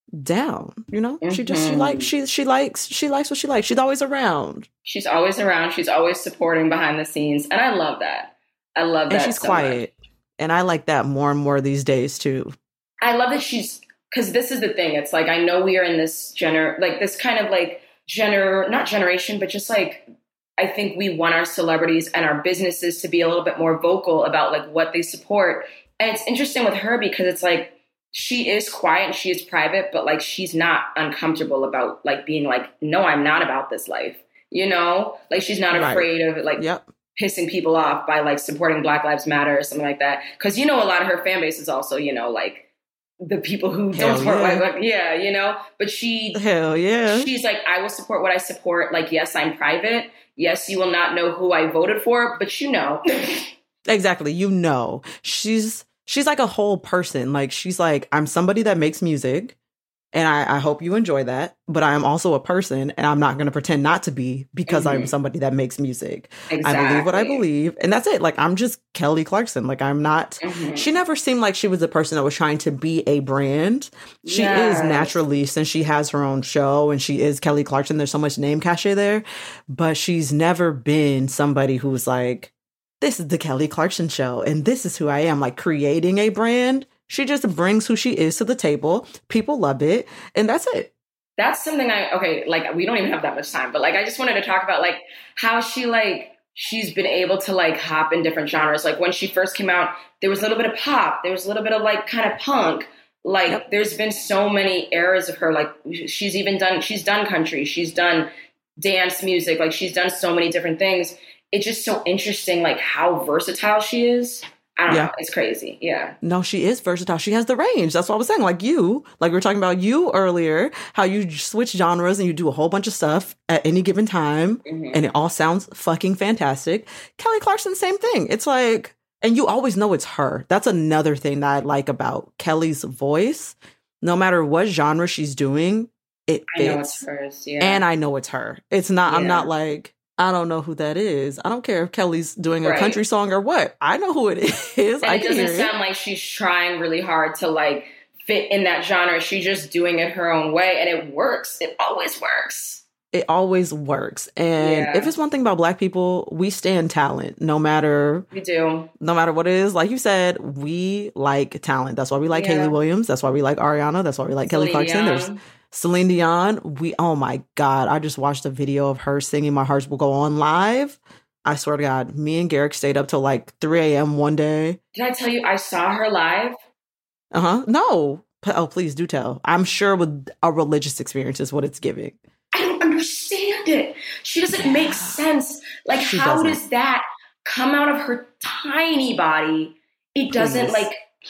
Speaker 1: down, you know?
Speaker 2: Mm-hmm.
Speaker 1: She just, she likes, she, she likes, she likes what she likes. She's always around.
Speaker 2: She's always around. She's always supporting behind the scenes. And I love that. I love that.
Speaker 1: And she's
Speaker 2: so
Speaker 1: quiet.
Speaker 2: much.
Speaker 1: And I like that more and more these days too.
Speaker 2: I love that she's, because this is the thing. It's like, I know we are in this gener, like this kind of like gener, not generation, but just like, I think we want our celebrities and our businesses to be a little bit more vocal about like what they support. And it's interesting with her because it's like, she is quiet and she is private, but like, she's not uncomfortable about like being like, no, I'm not about this life, you know, like she's not
Speaker 1: Right.
Speaker 2: afraid of like
Speaker 1: Yep.
Speaker 2: pissing people off by like supporting Black Lives Matter or something like that. Cause you know, a lot of her fan base is also, you know, like the people who
Speaker 1: Hell
Speaker 2: don't support
Speaker 1: yeah.
Speaker 2: white, like, yeah, you know, but she,
Speaker 1: Hell yeah.
Speaker 2: she's like, I will support what I support. Like, yes, I'm private. Yes, you will not know who I voted for, but you know.
Speaker 1: Exactly. You know, she's, she's like a whole person. Like, she's like, I'm somebody that makes music and I, I hope you enjoy that, but I am also a person and I'm not going to pretend not to be because
Speaker 2: Mm-hmm.
Speaker 1: I'm somebody that makes music.
Speaker 2: Exactly.
Speaker 1: I believe what I believe. And that's it. Like, I'm just Kelly Clarkson. Like, I'm not,
Speaker 2: Mm-hmm.
Speaker 1: she never seemed like she was a person that was trying to be a brand. She
Speaker 2: Yes.
Speaker 1: is naturally, since she has her own show and she is Kelly Clarkson, there's so much name cachet there, but she's never been somebody who's like, this is the Kelly Clarkson show and this is who I am, like creating a brand. She just brings who she is to the table. People love it. And that's it.
Speaker 2: That's something I, okay, like we don't even have that much time, but like, I just wanted to talk about like how she like, she's been able to like hop in different genres. Like when she first came out, there was a little bit of pop. There was a little bit of like kind of punk. Like
Speaker 1: Yep.
Speaker 2: there's been so many eras of her. Like she's even done, she's done country. She's done dance music. Like she's done so many different things. It's just so interesting, like how versatile she is. I don't
Speaker 1: Yeah.
Speaker 2: know. It's crazy. Yeah.
Speaker 1: No, she is versatile. She has the range. That's what I was saying. Like you, like we were talking about you earlier, how you switch genres and you do a whole bunch of stuff at any given time
Speaker 2: Mm-hmm.
Speaker 1: and it all sounds fucking fantastic. Kelly Clarkson, same thing. It's like, and you always know it's her. That's another thing that I like about Kelly's voice. No matter what genre she's doing, it
Speaker 2: I know
Speaker 1: fits.
Speaker 2: it's hers. Yeah.
Speaker 1: And I know it's her. It's not, I'm
Speaker 2: Yeah.
Speaker 1: not like, I don't know who that is. I don't care if Kelly's doing a
Speaker 2: Right.
Speaker 1: country song or what. I know who it is.
Speaker 2: And
Speaker 1: I
Speaker 2: it
Speaker 1: can
Speaker 2: doesn't
Speaker 1: hear
Speaker 2: sound
Speaker 1: it.
Speaker 2: like she's trying really hard to like fit in that genre. She's just doing it her own way and it works. It always works.
Speaker 1: It always works. And
Speaker 2: Yeah.
Speaker 1: if it's one thing about Black people, we stand talent no matter
Speaker 2: We do.
Speaker 1: no matter what it is. Like you said, we like talent. That's why we like
Speaker 2: Yeah.
Speaker 1: Hayley Williams. That's why we like Ariana. That's why we like Kelly
Speaker 2: Celine
Speaker 1: Clarkson.
Speaker 2: Dion.
Speaker 1: There's Celine Dion. We, oh my God. I just watched a video of her singing My Heart Will Go On live. I swear to God, me and Garrick stayed up till like three a.m. one day.
Speaker 2: Did I tell you I saw her live?
Speaker 1: Uh-huh. No. P- Oh, please do tell. I'm sure with a religious experience is what it's giving.
Speaker 2: I don't understand it. She doesn't make sense. Like,
Speaker 1: She
Speaker 2: how
Speaker 1: doesn't.
Speaker 2: does that come out of her tiny body? It doesn't
Speaker 1: Please.
Speaker 2: like,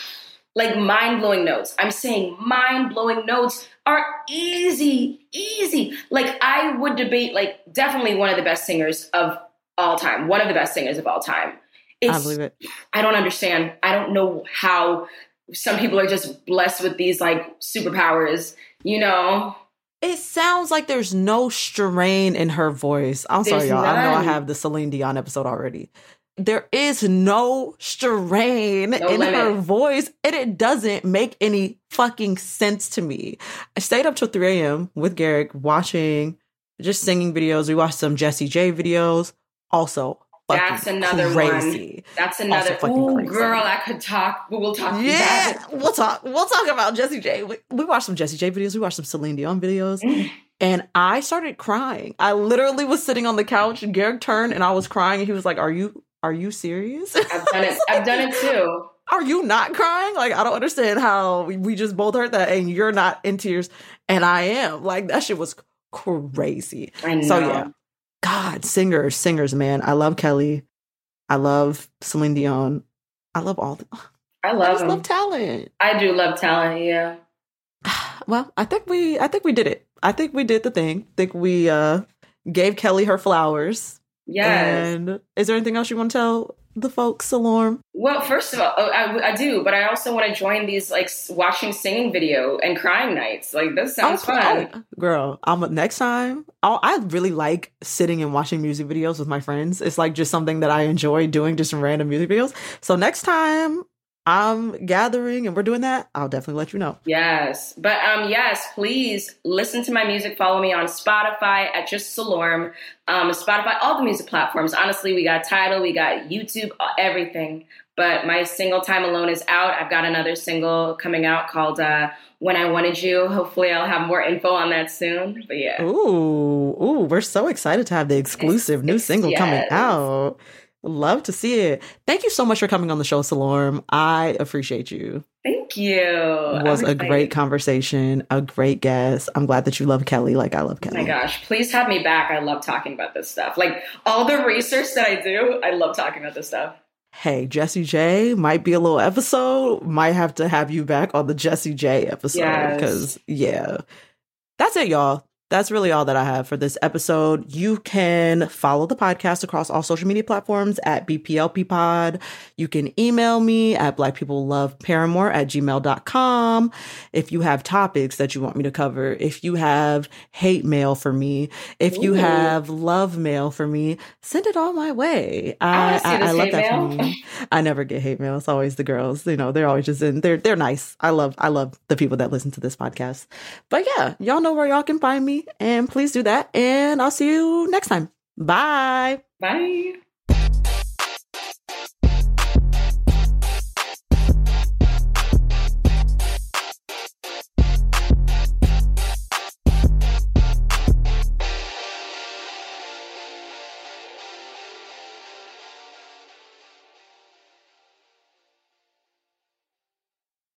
Speaker 2: like mind-blowing notes. I'm saying mind-blowing notes are easy, easy. Like I would debate, like definitely one of the best singers of all time. One of the best singers of all time. It's,
Speaker 1: I believe it.
Speaker 2: I don't understand. I don't know how some people are just blessed with these like superpowers, you know?
Speaker 1: It sounds like there's no strain in her voice. I'm
Speaker 2: There's
Speaker 1: sorry, y'all. I know I
Speaker 2: none.
Speaker 1: have the Celine Dion episode already. There is no strain
Speaker 2: No
Speaker 1: in
Speaker 2: limit.
Speaker 1: her voice, and it doesn't make any fucking sense to me. I stayed up till three a.m. with Garrick watching, just singing videos. We watched some Jessie J videos. Also, fucking
Speaker 2: That's another
Speaker 1: crazy.
Speaker 2: one. That's another.
Speaker 1: Also fucking
Speaker 2: Ooh,
Speaker 1: crazy.
Speaker 2: girl, I could talk. We'll talk.
Speaker 1: Yeah,
Speaker 2: about it.
Speaker 1: we'll talk. We'll talk about Jessie J. We, we watched some Jessie J videos. We watched some Celine Dion videos, and I started crying. I literally was sitting on the couch, and Garrick turned, and I was crying, and he was like, "Are you? Are you serious?
Speaker 2: I've done it. I've done it too.
Speaker 1: Are you not crying? Like, I don't understand how we, we just both heard that, and you're not in tears, and I am. Like, that shit was crazy.
Speaker 2: I know.
Speaker 1: So yeah, God, singers, singers, man. I love Kelly. I love Celine Dion. I love all. The,
Speaker 2: I
Speaker 1: I
Speaker 2: love
Speaker 1: just
Speaker 2: them.
Speaker 1: love talent.
Speaker 2: I do love talent. Yeah.
Speaker 1: Well, I think we I think we did it. I think we did the thing. I think we uh gave Kelly her flowers.
Speaker 2: Yes.
Speaker 1: And is there anything else you want to tell the folks, Salorm?
Speaker 2: Well, first of all, oh, I, I do, but I also want to join these like s- watching singing video and crying nights. Like this sounds
Speaker 1: Oh,
Speaker 2: fun.
Speaker 1: oh, girl, I'm next time. I'll, I really like sitting and watching music videos with my friends. It's like just something that I enjoy doing, just some random music videos. So next time I'm gathering and we're doing that, I'll definitely let you know.
Speaker 2: Yes. But um, yes, please listen to my music. Follow me on Spotify at just Salorm. Um, Spotify, all the music platforms. Honestly, we got Tidal, we got YouTube, everything. But my single Time Alone is out. I've got another single coming out called uh, When I Wanted You. Hopefully I'll have more info on that soon. But yeah.
Speaker 1: Ooh, ooh, we're so excited to have the exclusive it's, new it's, single yes. coming out. Love to see it. Thank you so much for coming on the show, Salorm. I appreciate you.
Speaker 2: Thank you.
Speaker 1: It was a great conversation, a great guest. I'm glad that you love Kelly like I love Kelly.
Speaker 2: Oh my gosh, please have me back. I love talking about this stuff. Like all the research that I do, I love talking about this stuff.
Speaker 1: Hey, Jessie J might be a little episode. Might have to have you back on the Jessie J episode because, yes. yeah. That's it, y'all. That's really all that I have for this episode. You can follow the podcast across all social media platforms at B P L P Pod. You can email me at blackpeopleloveparamore at gmail dot com. If you have topics that you want me to cover, if you have hate mail for me, if Ooh. you have love mail for me, send it all my way. I, I, I, I love that mail. for me. I never get hate mail. It's always the girls. You know, they're always just in, they're, they're nice. I love, I love the people that listen to this podcast. But yeah, y'all know where y'all can find me. And please do that. And I'll see you next time. Bye.
Speaker 2: Bye.